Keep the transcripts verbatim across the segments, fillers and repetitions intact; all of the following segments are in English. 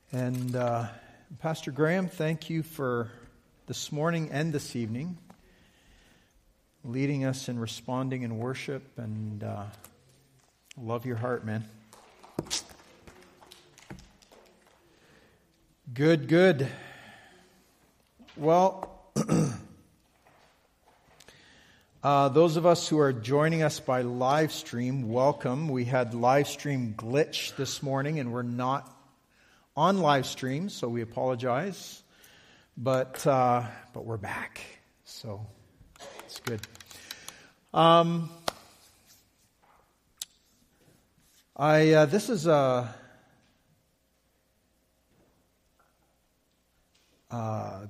And uh, Pastor Graham, thank you for this morning and this evening, leading us in responding in worship, and uh, love your heart, man. Good, good. Well, uh, those of us who are joining us by live stream, welcome. We had live stream glitch this morning, and we're not on live stream, so we apologize. But uh, but we're back, so it's good. Um, I uh, this is a. Uh,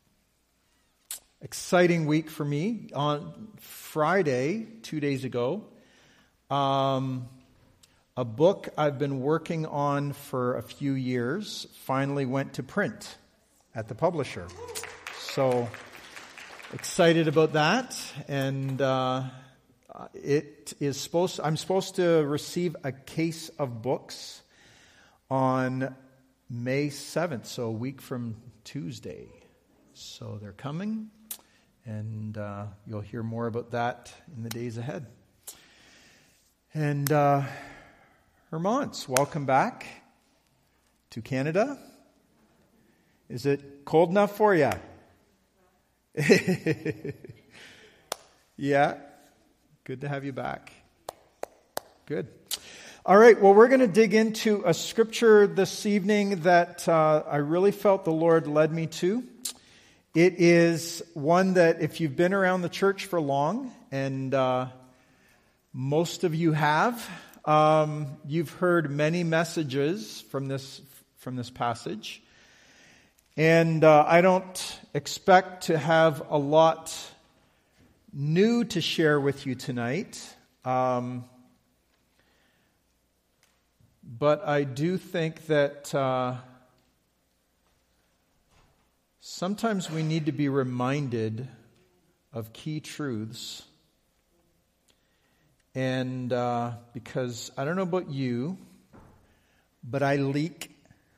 exciting week for me. On Friday, two days ago, um, a book I've been working on for a few years finally went to print at the publisher. So excited about that, and uh, it is supposed. I'm supposed to receive a case of books on May seventh, so a week from Tuesday. So they're coming, and uh, you'll hear more about that in the days ahead. And uh, Hermance, welcome back to Canada. Is it cold enough for you? Yeah, good to have you back. Good. All right, well, we're going to dig into a scripture this evening that uh, I really felt the Lord led me to. It is one that if you've been around the church for long, and uh, most of you have, um, you've heard many messages from this from this passage. And uh, I don't expect to have a lot new to share with you tonight. Um But I do think that uh, sometimes we need to be reminded of key truths. And uh, because I don't know about you, but I leak.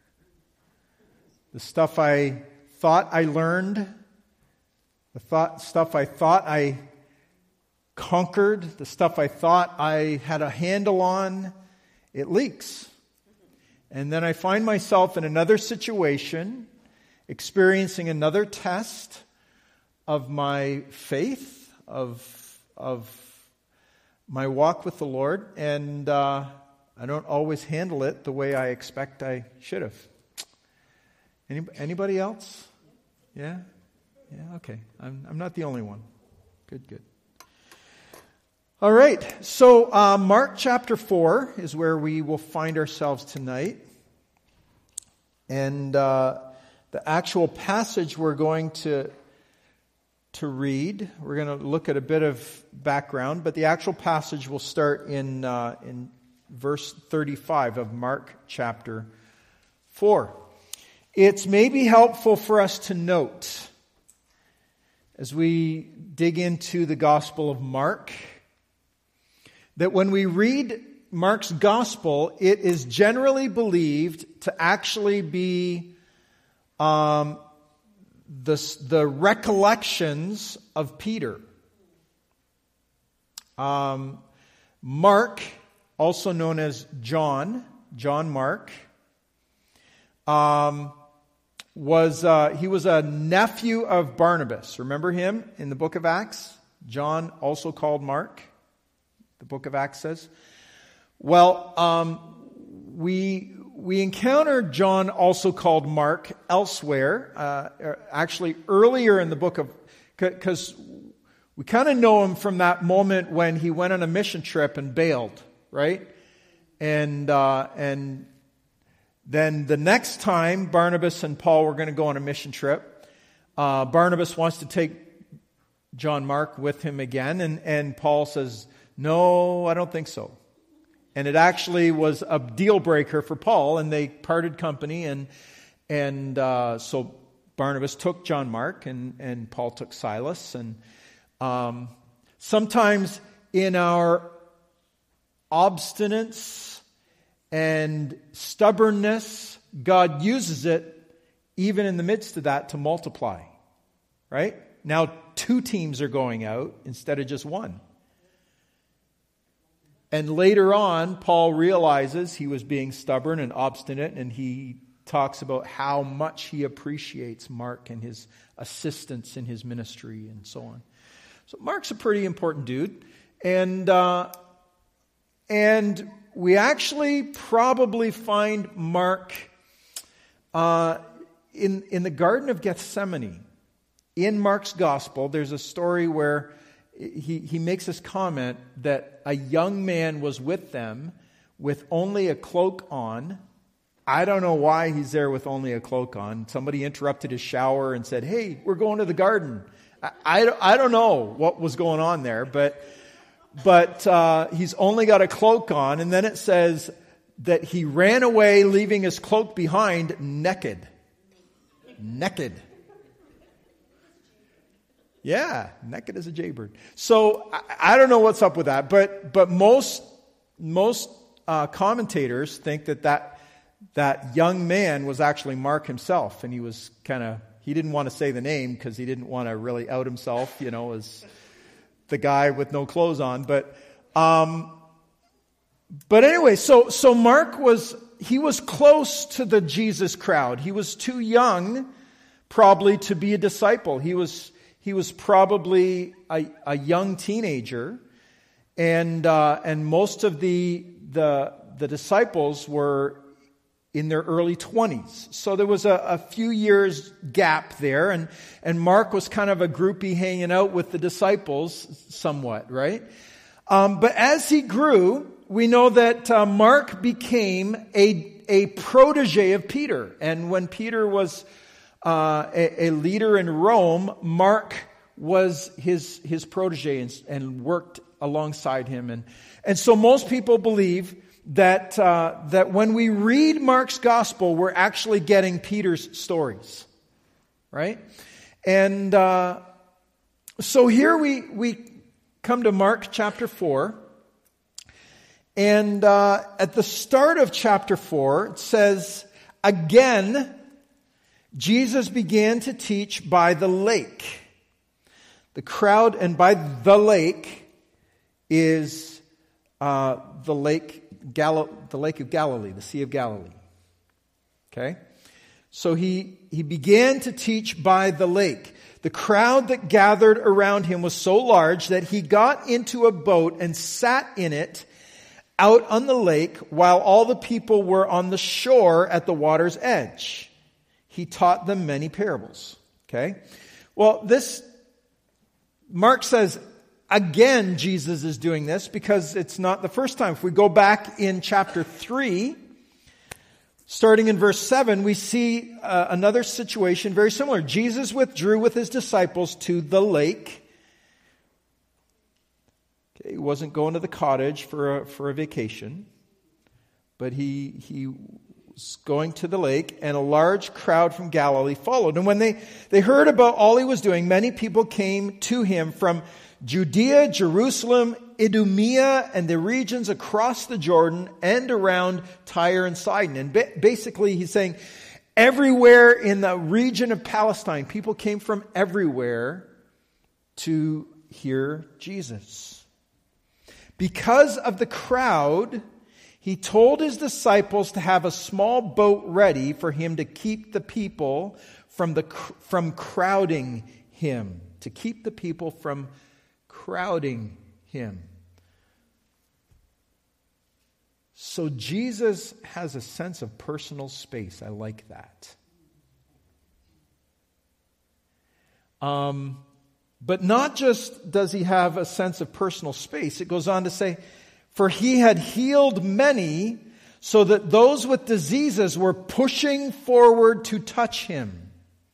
The stuff I thought I learned, the thought, stuff I thought I conquered, the stuff I thought I had a handle on, it leaks. And then I find myself in another situation, experiencing another test of my faith, of of my walk with the Lord, and uh, I don't always handle it the way I expect I should have. Any, anybody else? Yeah? Yeah, okay. I'm, I'm not the only one. Good, good. All right, so uh, Mark chapter four is where we will find ourselves tonight. And uh, the actual passage we're going to, to read, we're going to look at a bit of background, but the actual passage will start in, uh, in verse thirty-five of Mark chapter four. It's maybe helpful for us to note, as we dig into the Gospel of Mark, that when we read Mark's gospel, it is generally believed to actually be um, the, the recollections of Peter. Um, Mark, also known as John, John Mark, um, was uh, he was a nephew of Barnabas. Remember him in the book of Acts? John, also called Mark. The book of Acts says. Well, um, we we encounter John, also called Mark, elsewhere. Uh, actually, earlier in the book of, because we kind of know him from that moment when he went on a mission trip and bailed, right? And uh, and then the next time Barnabas and Paul were going to go on a mission trip, uh, Barnabas wants to take John Mark with him again, and and Paul says, no, I don't think so. And it actually was a deal breaker for Paul, and they parted company. And and uh, so Barnabas took John Mark, and, and Paul took Silas. And um, sometimes in our obstinance and stubbornness God uses it even in the midst of that to multiply. Right? Now two teams are going out instead of just one. And later on, Paul realizes he was being stubborn and obstinate, and he talks about how much he appreciates Mark and his assistance in his ministry and so on. So Mark's a pretty important dude. And uh, and we actually probably find Mark uh, in, in the Garden of Gethsemane. In Mark's gospel, there's a story where he, he makes this comment that a young man was with them with only a cloak on. I don't know why he's there with only a cloak on. Somebody interrupted his shower and said, hey, we're going to the garden. I, I, I don't know what was going on there, but, but uh, he's only got a cloak on. And then it says that he ran away, leaving his cloak behind, naked. Naked. Yeah, naked as a jaybird. So I, I don't know what's up with that, but but most most uh, commentators think that, that that young man was actually Mark himself, and he was kind of he didn't want to say the name because he didn't want to really out himself, you know, as the guy with no clothes on. But um, but anyway, so so Mark was he was close to the Jesus crowd. He was too young, probably, to be a disciple. He was. He was probably a, a young teenager, and uh, and most of the, the the disciples were in their early twenties. So there was a, a few years gap there, and and Mark was kind of a groupie hanging out with the disciples somewhat, right? Um, but as he grew, we know that uh, Mark became a a protege of Peter, and when Peter was Uh, a, a leader in Rome, Mark was his his protege and, and worked alongside him, and and so most people believe that uh, that when we read Mark's gospel, we're actually getting Peter's stories, right? And uh, so here we we come to Mark chapter four, and uh, at the start of chapter four, it says, again, Jesus began to teach by the lake. The crowd, and by the lake is uh, the lake, Gal- the Lake of Galilee, the Sea of Galilee. Okay, so he he began to teach by the lake. The crowd that gathered around him was so large that he got into a boat and sat in it out on the lake, while all the people were on the shore at the water's edge. He taught them many parables. Okay? Well, this, Mark says, again, Jesus is doing this because it's not the first time. If we go back in chapter three, starting in verse seven, we see uh, another situation very similar. Jesus withdrew with his disciples to the lake. Okay, he wasn't going to the cottage for a, for a vacation, but he he going to the lake, and a large crowd from Galilee followed. And when they, they heard about all he was doing, many people came to him from Judea, Jerusalem, Idumea, and the regions across the Jordan and around Tyre and Sidon. And ba- basically he's saying everywhere in the region of Palestine, people came from everywhere to hear Jesus. Because of the crowd, he told his disciples to have a small boat ready for him to keep the people from the from crowding him. To keep the people from crowding him. So Jesus has a sense of personal space. I like that. Um, but not just does he have a sense of personal space. It goes on to say, for he had healed many, so that those with diseases were pushing forward to touch him.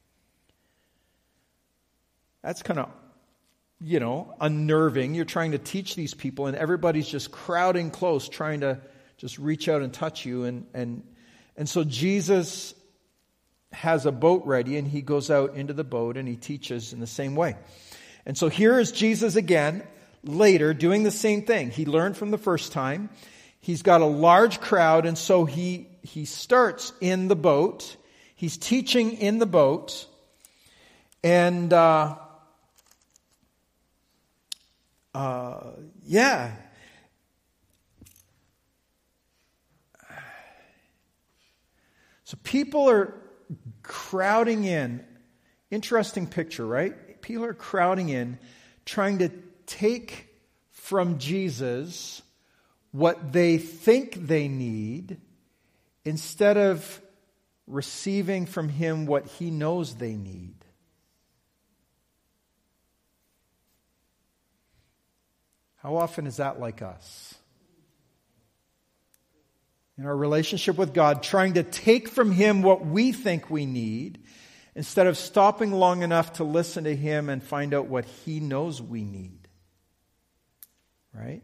That's kind of, you know, unnerving. You're trying to teach these people, and everybody's just crowding close, trying to just reach out and touch you. And and and so Jesus has a boat ready, and he goes out into the boat, and he teaches in the same way. And so here is Jesus again, later, doing the same thing. He learned from the first time. He's got a large crowd, and so he he starts in the boat. He's teaching in the boat. And, uh, uh, yeah. So people are crowding in. Interesting picture, right? People are crowding in, trying to take from Jesus what they think they need instead of receiving from him what he knows they need. How often is that like us? In our relationship with God, trying to take from him what we think we need instead of stopping long enough to listen to him and find out what he knows we need. Right?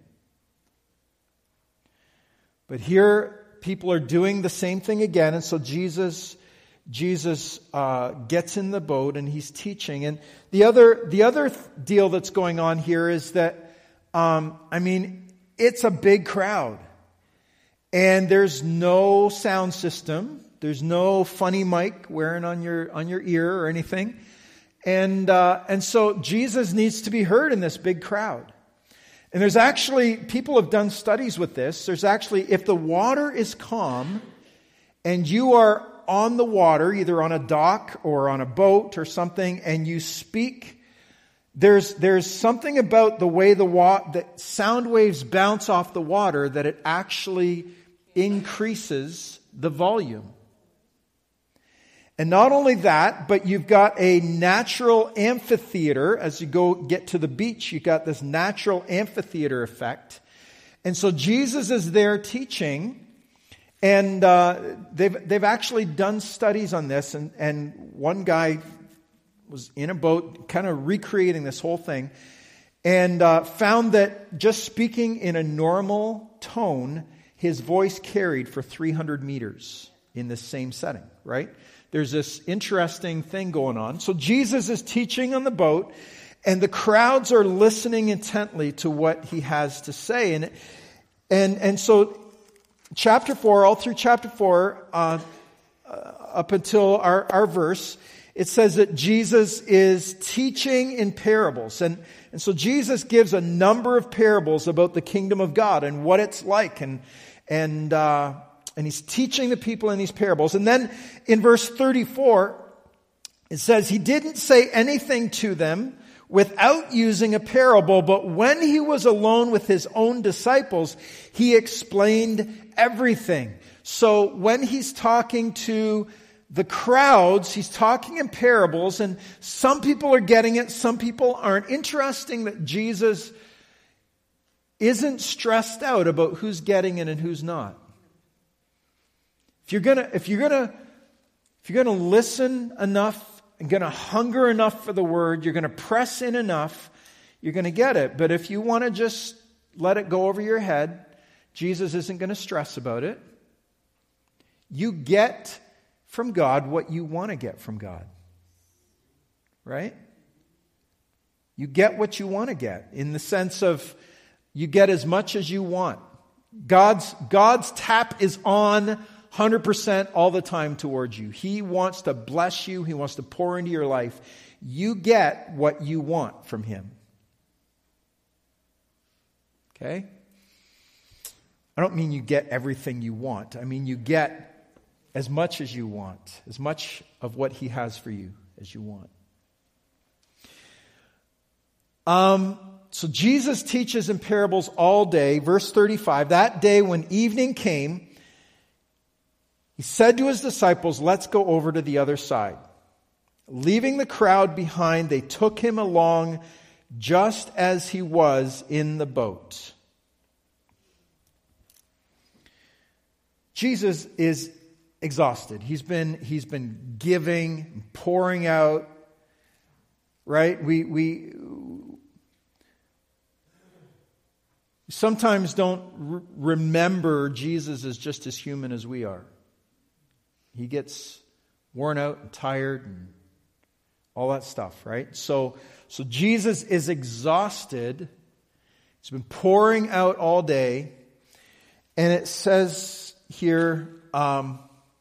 But here, people are doing the same thing again, and so Jesus, Jesus uh, gets in the boat and he's teaching. And the other, the other th- deal that's going on here is that, um, I mean, it's a big crowd, and there's no sound system. There's no funny mic wearing on your on your ear or anything, and uh, and so Jesus needs to be heard in this big crowd. And there's actually, people have done studies with this. There's actually, if the water is calm and you are on the water, either on a dock or on a boat or something, and you speak, there's there's something about the way the wa- the sound waves bounce off the water that it actually increases the volume. And not only that, but you've got a natural amphitheater. As you go get to the beach, you've got this natural amphitheater effect. And so Jesus is there teaching, and uh, they've they've actually done studies on this. And, and one guy was in a boat, kind of recreating this whole thing, and uh, found that just speaking in a normal tone, his voice carried for three hundred meters in this same setting, right? There's this interesting thing going on. So Jesus is teaching on the boat, and the crowds are listening intently to what he has to say. And and and so chapter four, all through chapter four, uh, uh, up until our, our verse, it says that Jesus is teaching in parables. And, and so Jesus gives a number of parables about the kingdom of God and what it's like. And, and, uh, And he's teaching the people in these parables. And then in verse thirty-four, it says, he didn't say anything to them without using a parable, but when he was alone with his own disciples, he explained everything. So when he's talking to the crowds, he's talking in parables, and some people are getting it, some people aren't. Interesting that Jesus isn't stressed out about who's getting it and who's not. If you're gonna, if you're gonna, if you're gonna listen enough and gonna hunger enough for the word, you're gonna press in enough, you're gonna get it. But if you want to just let it go over your head, Jesus isn't going to stress about it. You get from God what you want to get from God, right? You get what you want to get in the sense of you get as much as you want. God's God's tap is on one hundred percent all the time towards you. He wants to bless you. He wants to pour into your life. You get what you want from Him. Okay? I don't mean you get everything you want. I mean you get as much as you want. As much of what He has for you as you want. Um, so Jesus teaches in parables all day. Verse thirty-five, that day when evening came, He said to His disciples, let's go over to the other side. Leaving the crowd behind, they took Him along just as He was in the boat. Jesus is exhausted. He's been, he's been giving, pouring out, right? We, we sometimes don't re- remember Jesus is just as human as we are. He gets worn out and tired and all that stuff, right? So, so Jesus is exhausted. He's been pouring out all day. And it says here um,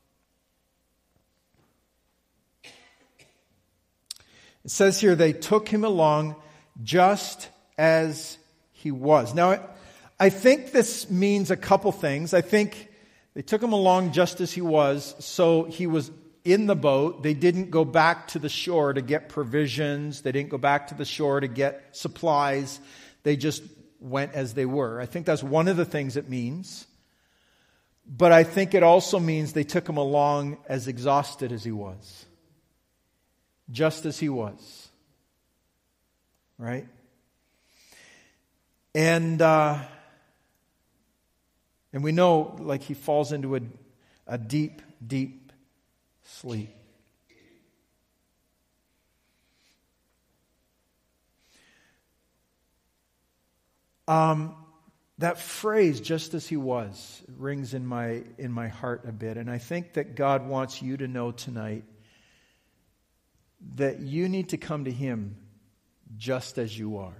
it says here, they took him along just as he was. Now, I think this means a couple things. I think they took him along just as he was, so he was in the boat. They didn't go back to the shore to get provisions. They didn't go back to the shore to get supplies. They just went as they were. I think that's one of the things it means. But I think it also means they took him along as exhausted as he was. Just as he was. Right? And uh, and we know, like, he falls into a, a deep, deep sleep. Um, that phrase, just as he was, rings in my in my heart a bit. And I think that God wants you to know tonight that you need to come to him just as you are.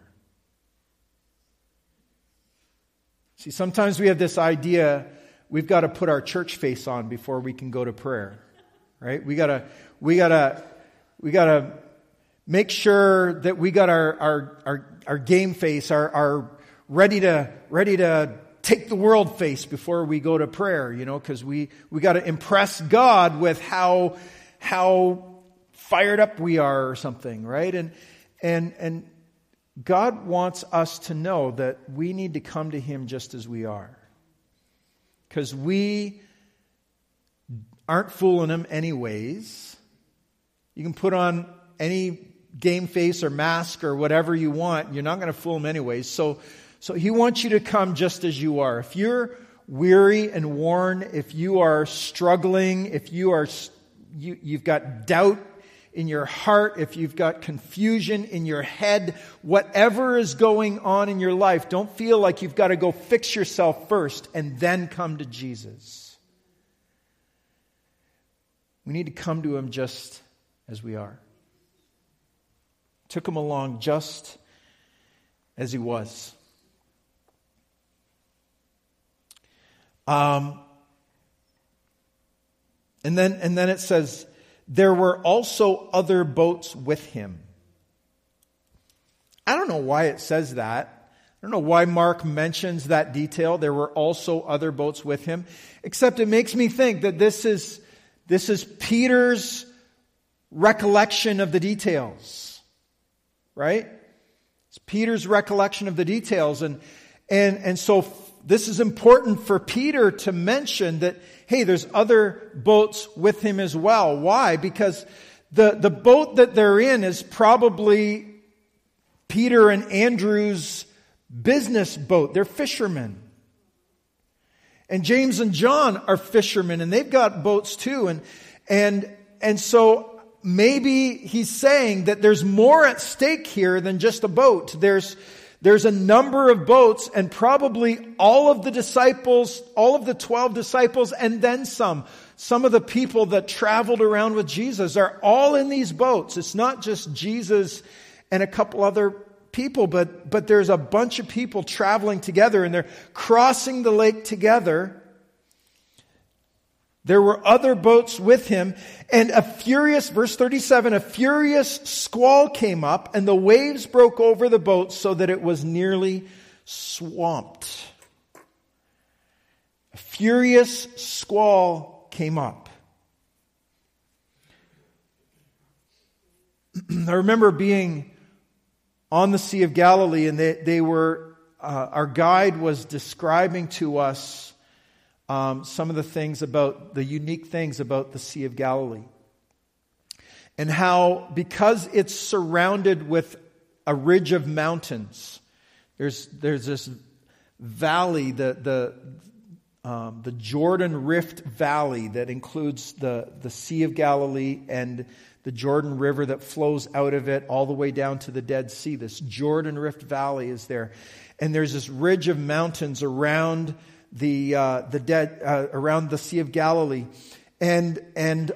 See, sometimes we have this idea we've got to put our church face on before we can go to prayer, right? We gotta, we gotta, we gotta make sure that we got our our our, our game face, our our ready to ready to take the world face before we go to prayer, you know, because we we got to impress God with how how fired up we are or something, right? And and and. God wants us to know that we need to come to him just as we are. Because we aren't fooling him anyways. You can put on any game face or mask or whatever you want. You're not going to fool him anyways. So, so he wants you to come just as you are. If you're weary and worn, if you are struggling, if you are, you, you've got doubt in your heart, if you've got confusion in your head, whatever is going on in your life, don't feel like you've got to go fix yourself first and then come to Jesus. We need to come to him just as we are. Took him along just as he was. Um, and then, and then it says, there were also other boats with him. I don't know why it says that. I don't know why Mark mentions that detail. There were also other boats with him. Except it makes me think that this is, this is Peter's recollection of the details. Right? It's Peter's recollection of the details. And, and, and so this is important for Peter to mention that, hey, there's other boats with him as well. Why? Because the, the boat that they're in is probably Peter and Andrew's business boat. They're fishermen. And James and John are fishermen, and they've got boats too. And, and, and so maybe he's saying that there's more at stake here than just a boat. There's There's a number of boats, and probably all of the disciples, all of the twelve disciples, and then some. Some of the people that traveled around with Jesus are all in these boats. It's not just Jesus and a couple other people, but, but there's a bunch of people traveling together, and they're crossing the lake together. There were other boats with him, and a furious, verse thirty-seven, a furious squall came up, and the waves broke over the boat so that it was nearly swamped. A furious squall came up. I remember being on the Sea of Galilee, and they, they were, uh, our guide was describing to us Um, some of the things about, the unique things about the Sea of Galilee. And how, because it's surrounded with a ridge of mountains, there's there's this valley, the the um, the Jordan Rift Valley that includes the, the Sea of Galilee and the Jordan River that flows out of it all the way down to the Dead Sea. This Jordan Rift Valley is there. And there's this ridge of mountains around the uh, the dead uh, around the Sea of Galilee, and and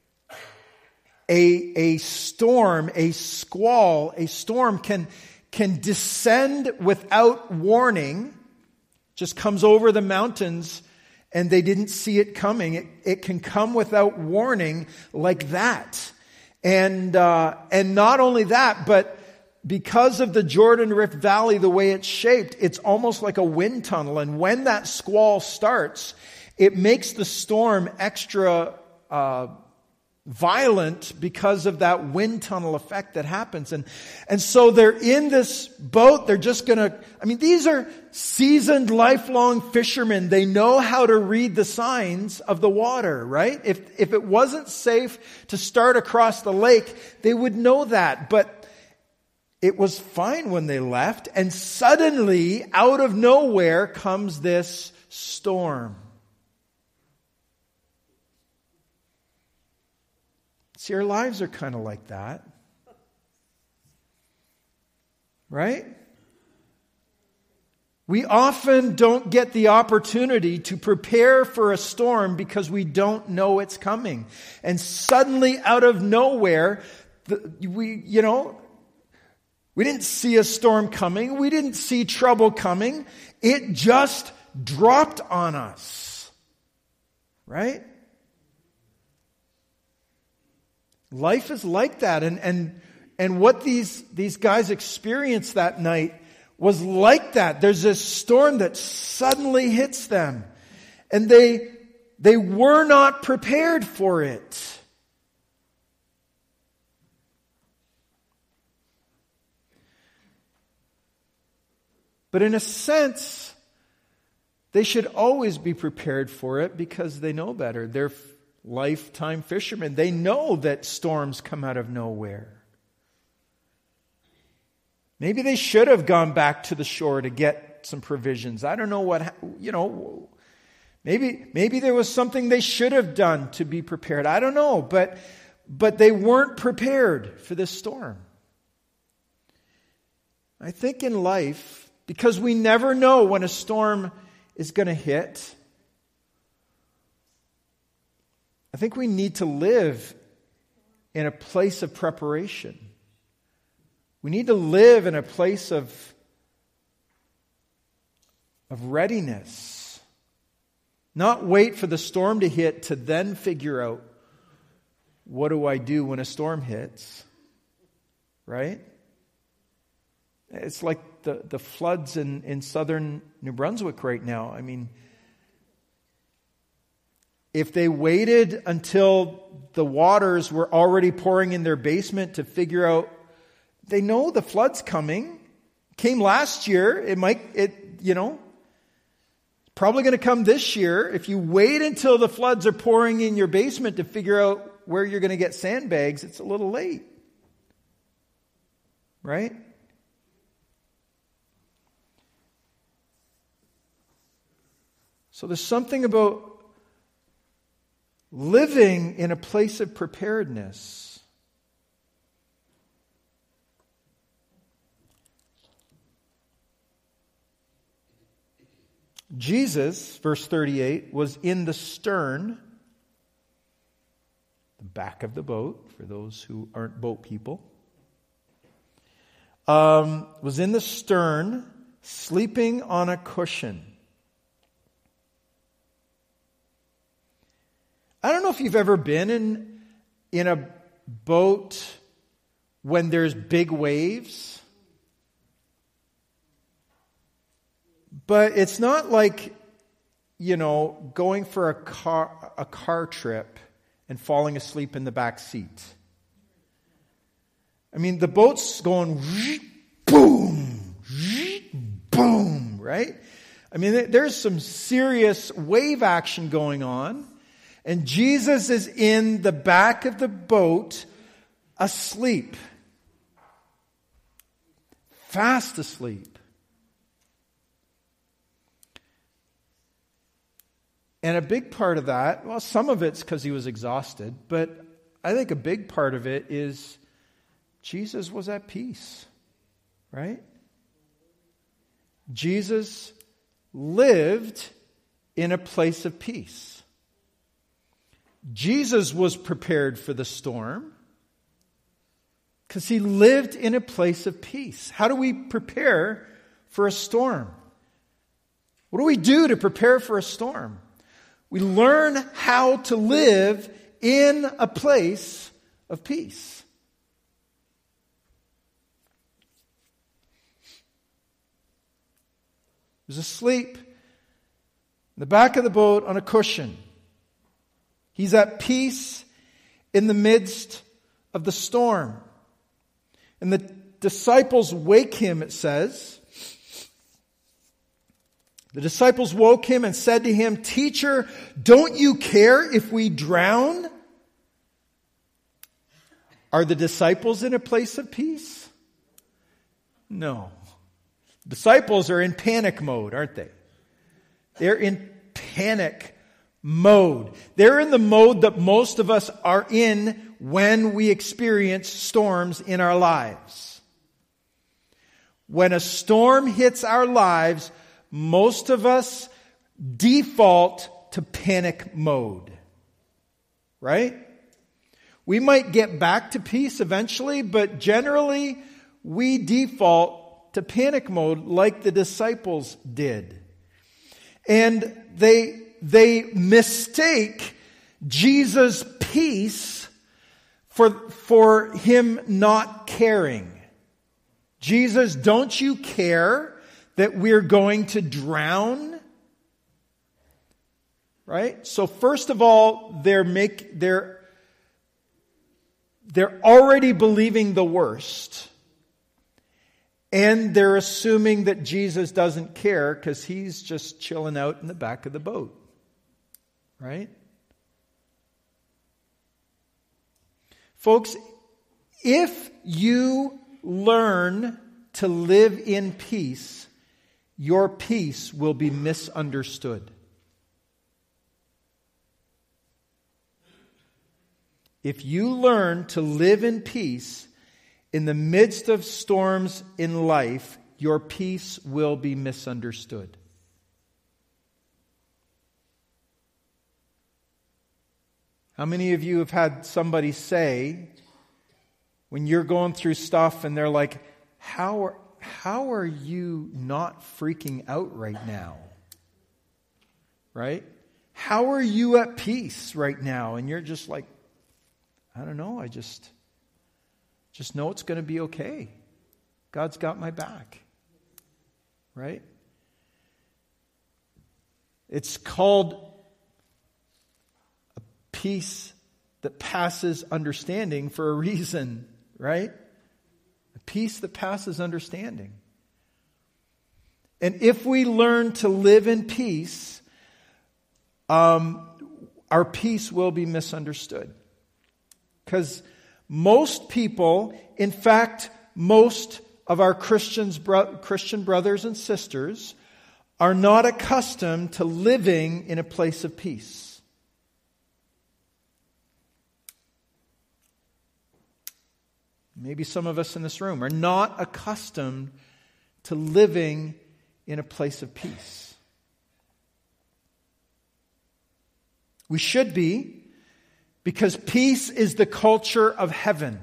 a a storm, a squall, a storm can can descend without warning, just comes over the mountains, and they didn't see it coming. It, it can come without warning like that. And, uh, and not only that, but because of the Jordan Rift Valley, the way it's shaped, it's almost like a wind tunnel. And when that squall starts, it makes the storm extra uh, violent because of that wind tunnel effect that happens. And, and so they're in this boat. They're just going to, I mean, these are seasoned, lifelong fishermen. They know how to read the signs of the water, right? If, if it wasn't safe to start across the lake, they would know that. But it was fine when they left. And suddenly, out of nowhere, comes this storm. See, our lives are kind of like that. Right? We often don't get the opportunity to prepare for a storm because we don't know it's coming. And suddenly, out of nowhere, the, we, you know, we didn't see a storm coming. We didn't see trouble coming. It just dropped on us. Right? Life is like that. And, and, and what these, these guys experienced that night was like that. There's this storm that suddenly hits them. And they, they were not prepared for it. But in a sense, they should always be prepared for it because they know better. They're lifetime fishermen. They know that storms come out of nowhere. Maybe they should have gone back to the shore to get some provisions. I don't know what, you know, maybe, maybe there was something they should have done to be prepared. I don't know, but, but they weren't prepared for this storm. I think in life, because we never know when a storm is going to hit, I think we need to live in a place of preparation. We need to live in a place of, of readiness. Not wait for the storm to hit to then figure out, what do I do when a storm hits? Right? It's like the, the floods in, in southern New Brunswick right now. I mean, if they waited until the waters were already pouring in their basement to figure out, they know the flood's coming. Came last year. It might, it, you know, probably going to come this year. If you wait until the floods are pouring in your basement to figure out where you're going to get sandbags, it's a little late. Right? So there's something about living in a place of preparedness. Jesus, verse thirty-eight, was in the stern, the back of the boat, for those who aren't boat people, um, was in the stern, sleeping on a cushion. I don't know if you've ever been in, in a boat when there's big waves. But it's not like, you know, going for a car, a car trip and falling asleep in the back seat. I mean, the boat's going boom, boom, right? I mean, there's some serious wave action going on. And Jesus is in the back of the boat, asleep. Fast asleep. And a big part of that, well, some of it's because he was exhausted, but I think a big part of it is Jesus was at peace, right? Jesus lived in a place of peace. Jesus was prepared for the storm because he lived in a place of peace. How do we prepare for a storm? What do we do to prepare for a storm? We learn how to live in a place of peace. He was asleep in the back of the boat on a cushion. He's at peace in the midst of the storm. And the disciples wake him, it says. The disciples woke him and said to him, "Teacher, don't you care if we drown?" Are the disciples in a place of peace? No. Disciples are in panic mode, aren't they? They're in panic mode. They're in the mode that most of us are in when we experience storms in our lives. When a storm hits our lives, most of us default to panic mode. Right? We might get back to peace eventually, but generally we default to panic mode like the disciples did. And they, they mistake Jesus' peace for, for him not caring. Jesus, don't you care that we're going to drown? Right? So first of all, they're make, they're, they're already believing the worst. And they're assuming that Jesus doesn't care because he's just chilling out in the back of the boat. Right? Folks, if you learn to live in peace, your peace will be misunderstood. If you learn to live in peace in the midst of storms in life, your peace will be misunderstood. How many of you have had somebody say, when you're going through stuff and they're like, how are, how are you not freaking out right now? Right? How are you at peace right now? And you're just like, I don't know, I just, just know it's going to be okay. God's got my back. Right? It's called a peace that passes understanding for a reason, right? A peace that passes understanding. And if we learn to live in peace, um, our peace will be misunderstood. Because most people, in fact, most of our Christians, bro- Christian brothers and sisters are not accustomed to living in a place of peace. Maybe some of us in this room are not accustomed to living in a place of peace. We should be, because peace is the culture of heaven.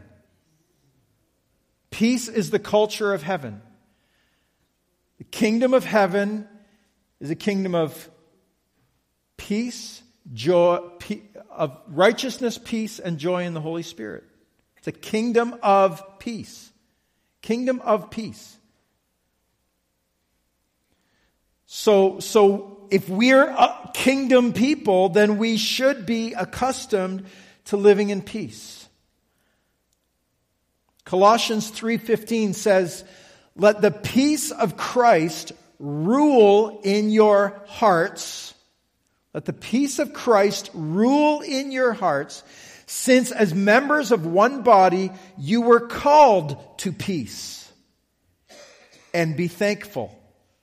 Peace is the culture of heaven. The kingdom of heaven is a kingdom of peace, joy, of righteousness, peace, and joy in the Holy Spirit. It's a kingdom of peace. Kingdom of peace. So, so if we're a kingdom people, then we should be accustomed to living in peace. Colossians three fifteen says, "Let the peace of Christ rule in your hearts. Let the peace of Christ rule in your hearts, since as members of one body you were called to peace. And be thankful."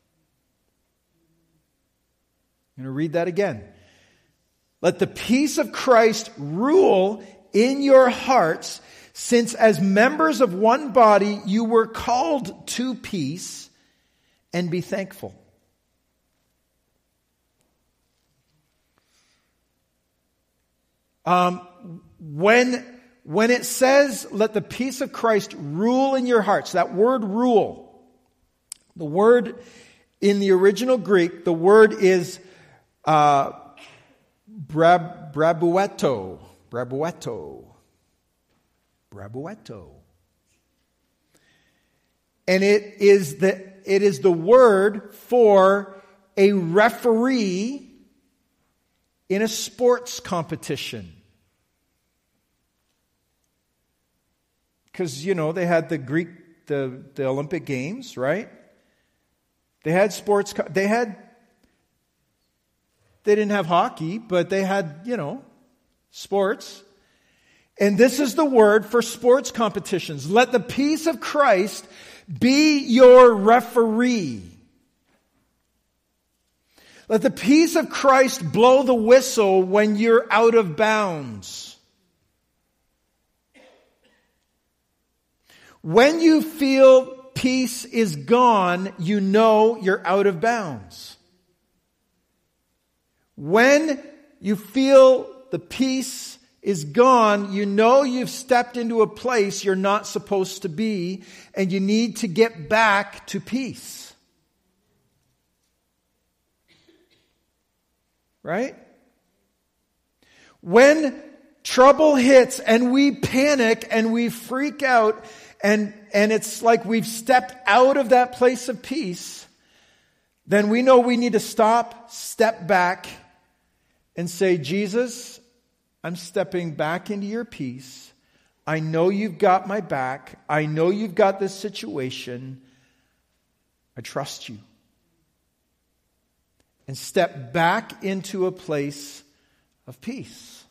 I'm going to read that again. Let the peace of Christ rule in your hearts, since as members of one body you were called to peace, and be thankful. Um, when, when it says, let the peace of Christ rule in your hearts, that word rule, the word in the original Greek, the word is uh, Brab, brabuetto. Brabuetto. Brabuetto. And it is the, it is the word for a referee in a sports competition. Because, you know, they had the Greek, the, the Olympic Games, right? They had sports, they had, they didn't have hockey, but they had, you know, sports. And this is the word for sports competitions. Let the peace of Christ be your referee. Let the peace of Christ blow the whistle when you're out of bounds. When you feel peace is gone, you know you're out of bounds. When you feel the peace is gone, you know you've stepped into a place you're not supposed to be, and you need to get back to peace. Right? When trouble hits and we panic and we freak out, and, and it's like we've stepped out of that place of peace, then we know we need to stop, step back, and say, Jesus, I'm stepping back into your peace. I know you've got my back. I know you've got this situation. I trust you. And step back into a place of peace.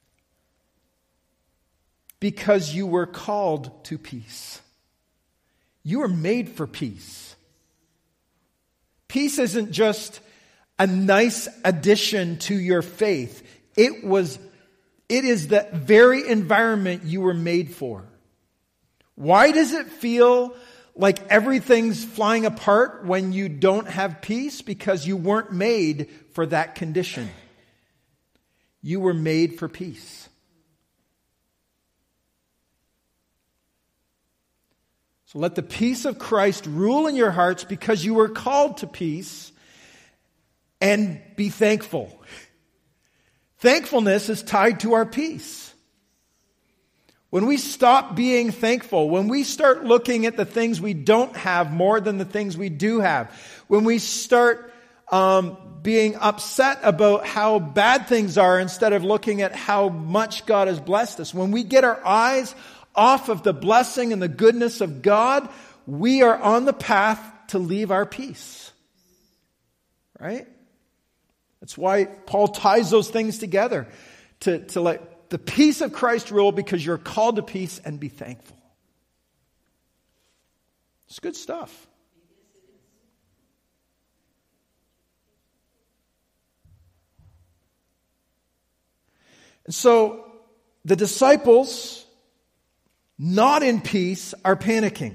Because you were called to peace. You were made for peace. Peace isn't just a nice addition to your faith. It was, it is the very environment you were made for. Why does it feel like everything's flying apart when you don't have peace? Because you weren't made for that condition. You were made for peace. So let the peace of Christ rule in your hearts because you were called to peace, and be thankful. Thankfulness is tied to our peace. When we stop being thankful, when we start looking at the things we don't have more than the things we do have, when we start um, being upset about how bad things are instead of looking at how much God has blessed us, when we get our eyes off of the blessing and the goodness of God, we are on the path to leave our peace. Right? That's why Paul ties those things together. To, to let the peace of Christ rule because you're called to peace, and be thankful. It's good stuff. And so the disciples, not in peace, are panicking.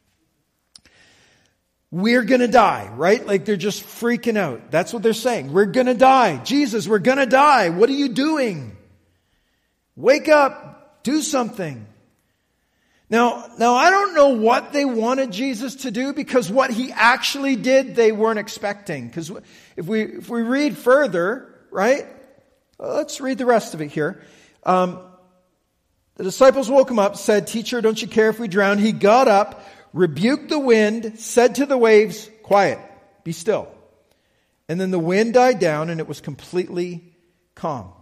We're going to die, right? Like they're just freaking out. That's what they're saying. We're going to die. Jesus, we're going to die. What are you doing? Wake up. Do something. Now, now I don't know what they wanted Jesus to do, because what he actually did, they weren't expecting. Because if we, if we read further, right? Well, let's read the rest of it here. Um, the disciples woke him up, said, "Teacher, don't you care if we drown?" He got up, rebuked the wind, said to the waves, "Quiet, be still." And then the wind died down and it was completely calm.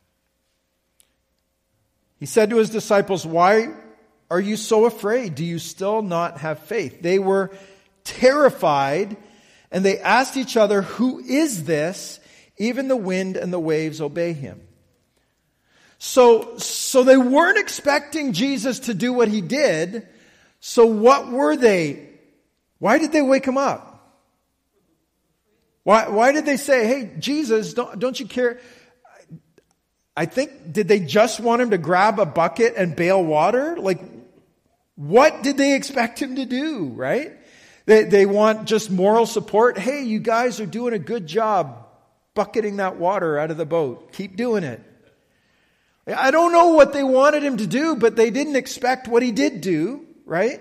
He said to his disciples, "Why are you so afraid? Do you still not have faith?" They were terrified, and they asked each other, "Who is this? Even the wind and the waves obey him." So, so they weren't expecting Jesus to do what he did. So what were they? Why did they wake him up? Why, why did they say, "Hey, Jesus, don't, don't you care?" I think, did they just want him to grab a bucket and bail water? Like, what did they expect him to do, right? They, they want just moral support. "Hey, you guys are doing a good job bucketing that water out of the boat. Keep doing it." I don't know what they wanted him to do, but they didn't expect what he did do, right?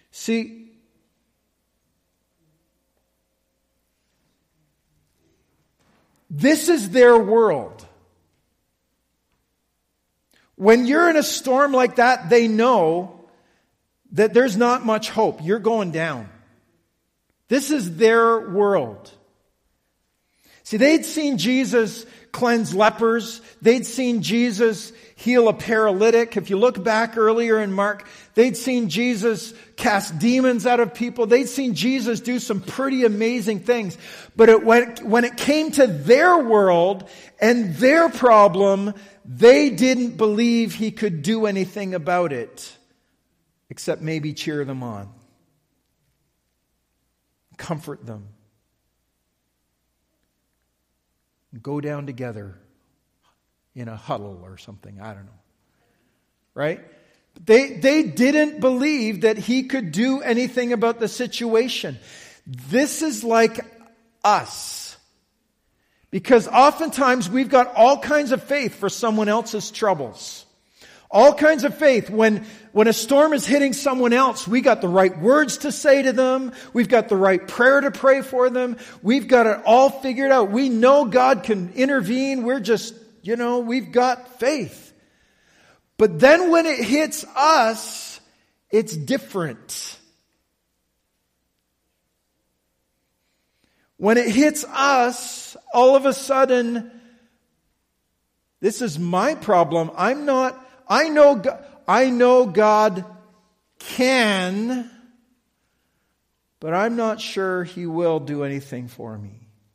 See, this is their world. When you're in a storm like that, they know that there's not much hope. You're going down. This is their world. See, they'd seen Jesus cleanse lepers. They'd seen Jesus heal a paralytic. If you look back earlier in Mark, they'd seen Jesus cast demons out of people. They'd seen Jesus do some pretty amazing things. But it, when, when it came to their world and their problem, they didn't believe he could do anything about it, except maybe cheer them on, comfort them, go down together in a huddle or something. I don't know. Right? They, they didn't believe that he could do anything about the situation. This is like us. Because oftentimes we've got all kinds of faith for someone else's troubles. All kinds of faith. When, when a storm is hitting someone else, we got the right words to say to them. We've got the right prayer to pray for them. We've got it all figured out. We know God can intervene. We're just, you know, we've got faith. But then when it hits us, it's different. When it hits us, all of a sudden, this is my problem. I'm not, I know, I know God can, but I'm not sure he will do anything for me.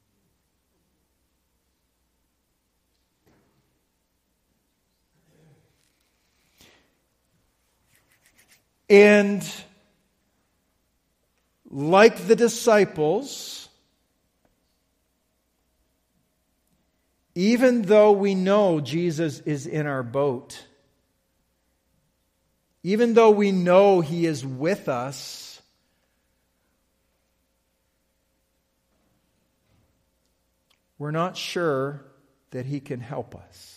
And like the disciples, even though we know Jesus is in our boat, even though we know he is with us, we're not sure that he can help us.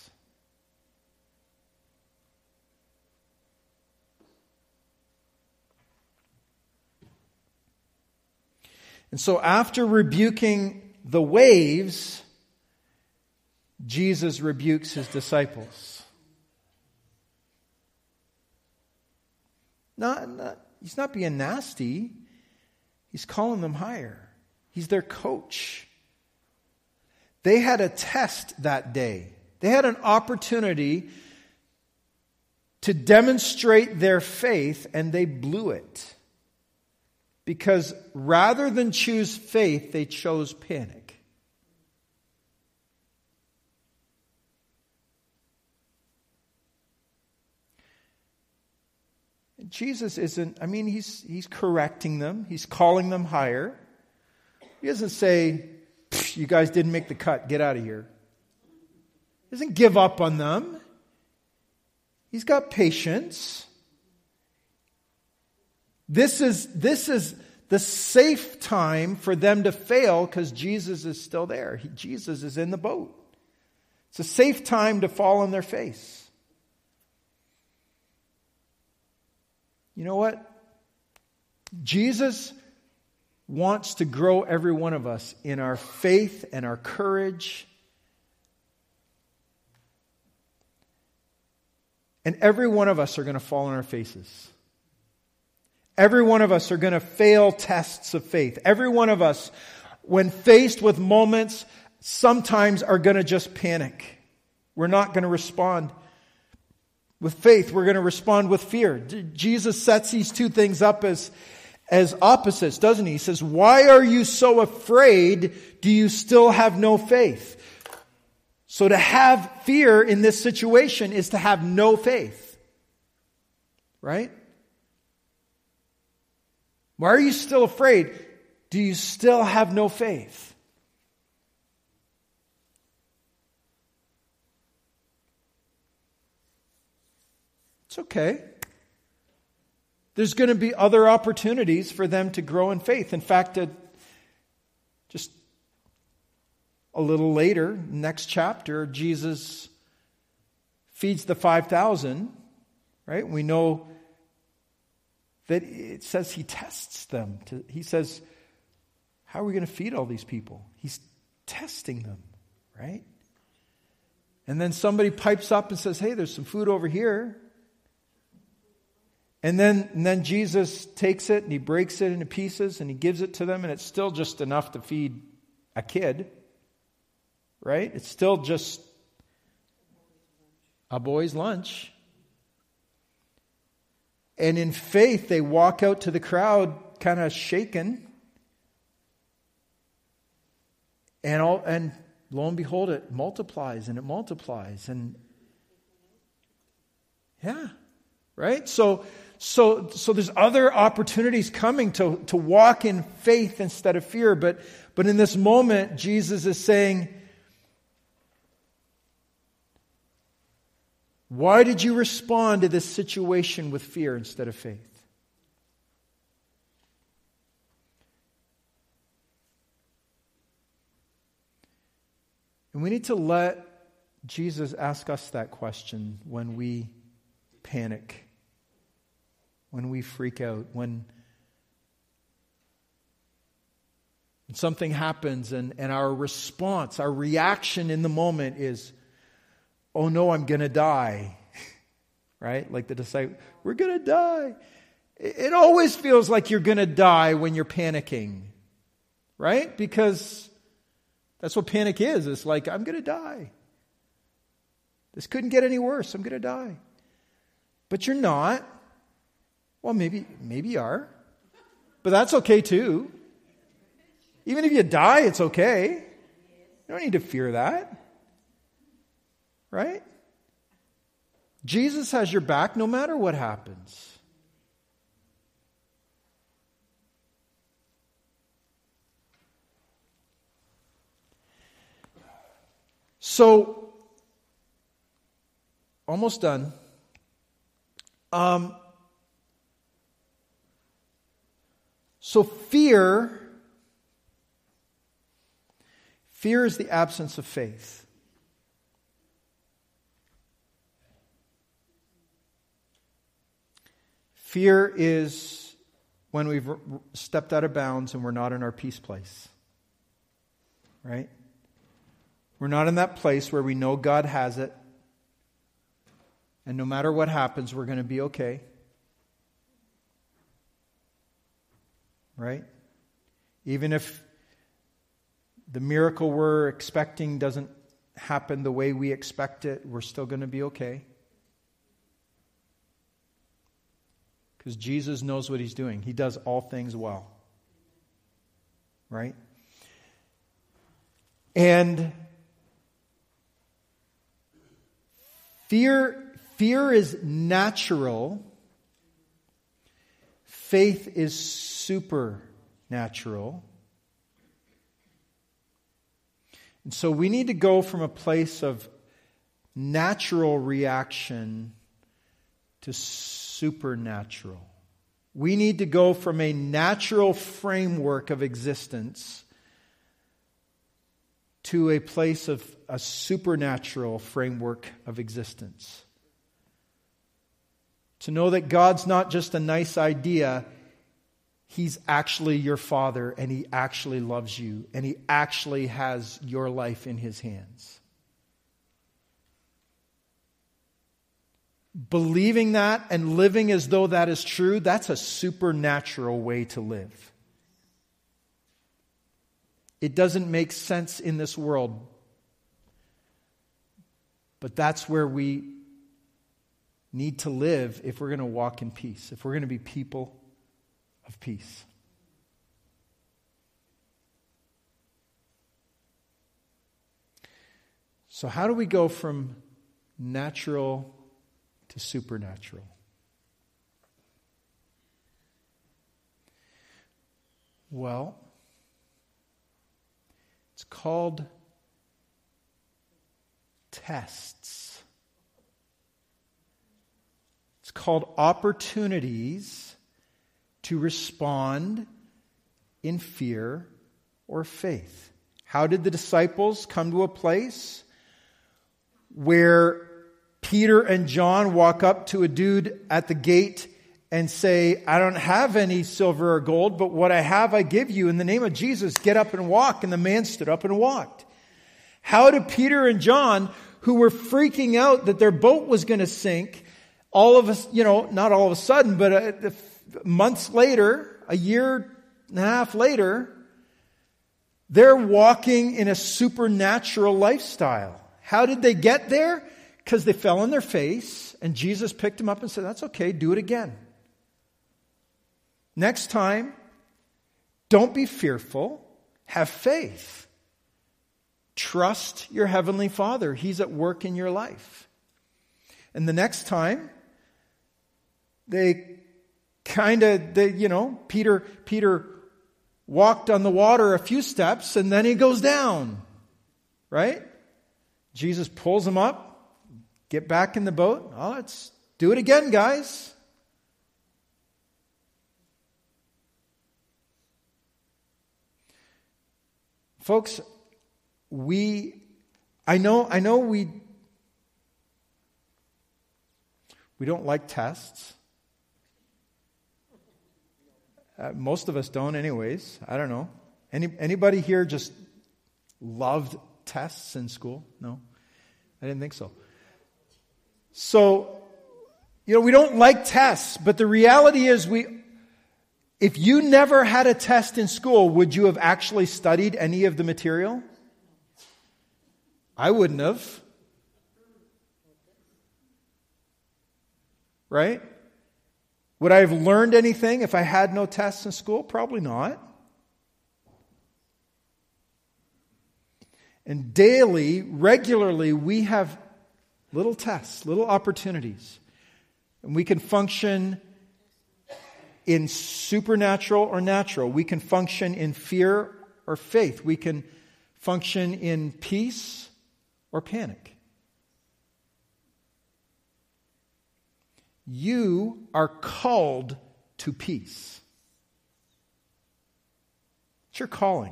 And so after rebuking the waves, Jesus rebukes his disciples. Not, not, he's not being nasty. He's calling them higher. He's their coach. They had a test that day. They had an opportunity to demonstrate their faith, and they blew it. Because rather than choose faith, they chose panic. Jesus isn't, I mean, he's, he's correcting them. He's calling them higher. He doesn't say, you guys didn't make the cut, get out of here. He doesn't give up on them. He's got patience. This is, this is the safe time for them to fail because Jesus is still there. He, Jesus is in the boat. It's a safe time to fall on their face. You know what? Jesus wants to grow every one of us in our faith and our courage. And every one of us are going to fall on our faces. Every one of us are going to fail tests of faith. Every one of us, when faced with moments, sometimes are going to just panic. We're not going to respond with faith. We're going to respond with fear. Jesus sets these two things up as, as opposites, doesn't he? He says, why are you so afraid? Do you still have no faith? So to have fear in this situation is to have no faith. Right? Why are you still afraid? Do you still have no faith? It's okay. There's going to be other opportunities for them to grow in faith. In fact, uh, just a little later, next chapter, Jesus feeds the five thousand, right? We know that it says he tests them. To, he says, how are we going to feed all these people? He's testing them, right? And then somebody pipes up and says, hey, there's some food over here. And then, and then Jesus takes it and he breaks it into pieces and he gives it to them, and it's still just enough to feed a kid, right? It's still just a boy's lunch. And in faith, they walk out to the crowd kind of shaken. And all, and lo and behold, it multiplies and it multiplies. And yeah, right? So, so, so there's other opportunities coming to, to walk in faith instead of fear. But, but in this moment, Jesus is saying, why did you respond to this situation with fear instead of faith? And we need to let Jesus ask us that question when we panic, when we freak out, when, when something happens and, and our response, our reaction in the moment is, oh no, I'm going to die. Right? Like the disciple, we're going to die. It always feels like you're going to die when you're panicking. Right? Because that's what panic is. It's like, I'm going to die. This couldn't get any worse. I'm going to die. But you're not. Well, maybe, maybe you are. But that's okay too. Even if you die, it's okay. You don't need to fear that. Right? Jesus has your back no matter what happens. So, almost done. Um, so fear, fear is the absence of faith. Fear is when we've stepped out of bounds and we're not in our peace place. Right? We're not in that place where we know God has it. And no matter what happens, we're going to be okay. Right? Even if the miracle we're expecting doesn't happen the way we expect it, we're still going to be okay. Because Jesus knows what he's doing. He does all things well. Right? And fear, fear is natural. Faith is supernatural. And so we need to go from a place of natural reaction to supernatural. We need to go from a natural framework of existence to a place of a supernatural framework of existence. To know that God's not just a nice idea, He's actually your Father, and He actually loves you, and He actually has your life in His hands. Believing that and living as though that is true, that's a supernatural way to live. It doesn't make sense in this world, but that's where we need to live if we're going to walk in peace, if we're going to be people of peace. So how do we go from natural to supernatural? Well, it's called tests. It's called opportunities to respond in fear or faith. How did the disciples come to a place where Peter and John walk up to a dude at the gate and say, I don't have any silver or gold, but what I have I give you. In the name of Jesus, get up and walk. And the man stood up and walked. How do Peter and John, who were freaking out that their boat was going to sink, all of us, you know, not all of a sudden, but uh, months later, a year and a half later, they're walking in a supernatural lifestyle. How did they get there? Because they fell on their face, and Jesus picked them up and said, that's okay, do it again. Next time, don't be fearful, have faith. Trust your Heavenly Father. He's at work in your life. And the next time, they kind of, they, you know, Peter, Peter walked on the water a few steps and then he goes down. Right? Jesus pulls him up, get back in the boat. Oh, let's do it again, guys. Folks, we, I know, I know we, we don't like tests. Uh, most of us don't anyways. I don't know. Any, anybody here just loved tests in school? No? I didn't think so. So, you know, we don't like tests, but the reality is we, if you never had a test in school, would you have actually studied any of the material? I wouldn't have. Right? Would I have learned anything if I had no tests in school? Probably not. And daily, regularly, we have little tests, little opportunities. And we can function in supernatural or natural. We can function in fear or faith. We can function in peace or panic. You are called to peace. It's your calling.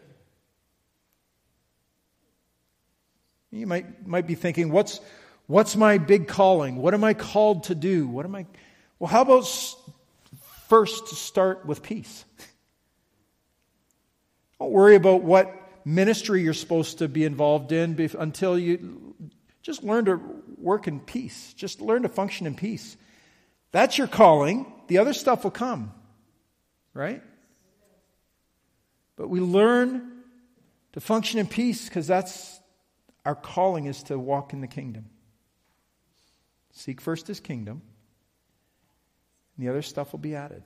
You might, might be thinking, what's, what's my big calling? What am I called to do? What am I? Well, how about first to start with peace? Don't worry about what ministry you're supposed to be involved in until you just learn to work in peace. Just learn to function in peace. That's your calling. The other stuff will come. Right? But we learn to function in peace because that's our calling, is to walk in the kingdom. Seek first His kingdom, and the other stuff will be added.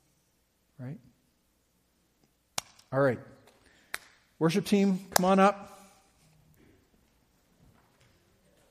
Right? All right. Worship team, come on up.